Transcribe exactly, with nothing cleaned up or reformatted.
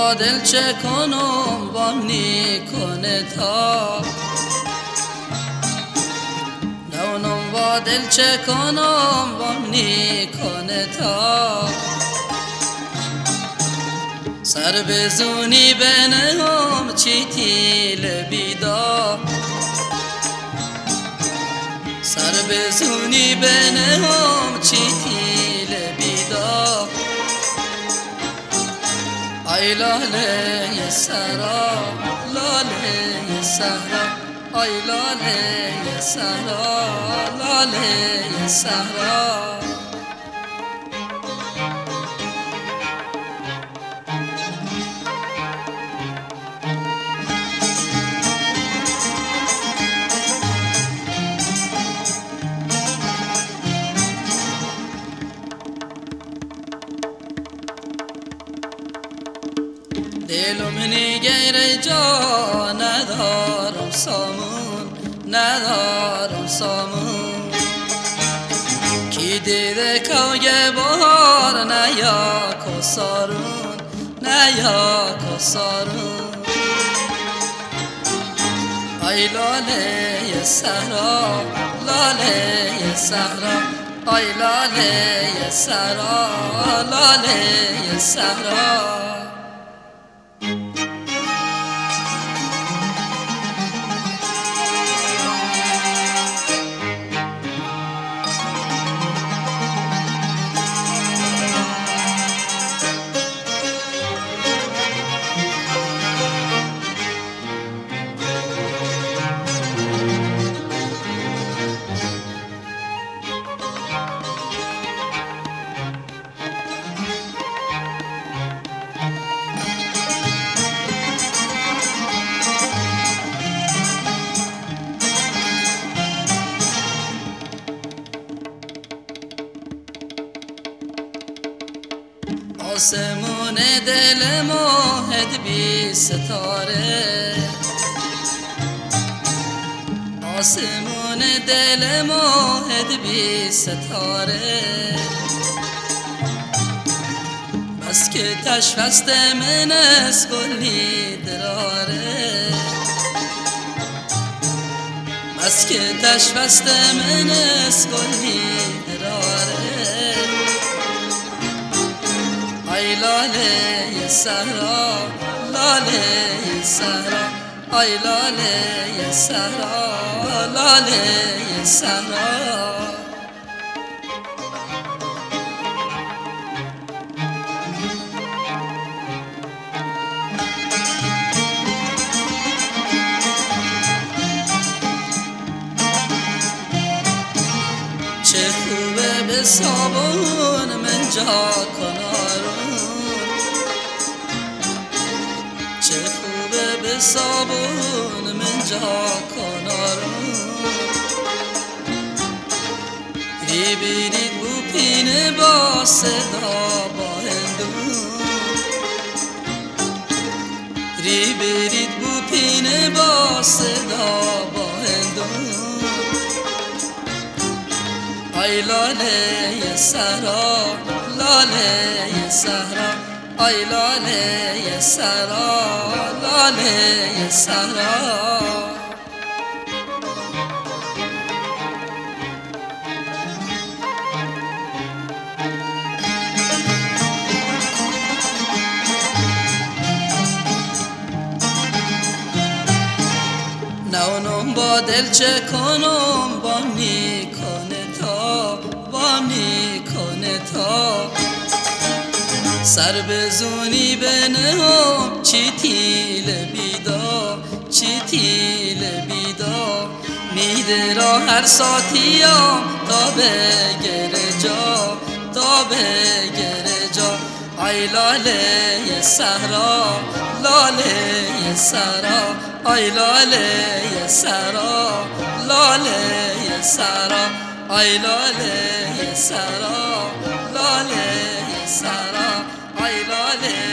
با دل چه کنم وام نیکنه تا نونم با دل چه کنم وام نیکنه تا سر بزونی بنهم چی تیل بیدا سر بزونی بنهم چی تیل بیدا ای لاله سرا لاله سرا ای لاله سرا لاله سرا دلم نگیر جا ندارم سامون ندارم سامون کی دیده کوی بهار نیا کسارون نیا کسارون ای لاله سرا لاله سرا ای لاله سرا لاله سرا آسمون دل ماهد بی ستاره آسمون دل ماهد بی ستاره بس که تشفست من از کلی دراره بس که تشفست من از کلی دراره ای لاله سرا لاله سرا ای لاله سرا لاله سرا چه خوبه به صابون من جا کنارون چه خوبه به صابون من جا کنارون ری بیرید بو پینه با صدا با هندون ری بیرید بو پینه با صدا با هندون ای لاله سرا لاله سرا ای لاله سرا لاله سرا نونم با دل چه کنم با نیکنه تا با نیکنه تا سر بزونی بنهم چی تیل بیدا چی تیل بیدا میده را هر ساتیم تا بگره جا تا بگره جا ای لاله سهرا لاله سرا ای لاله سرا لاله سرا ای لاله سرا لاله سرا ای لاله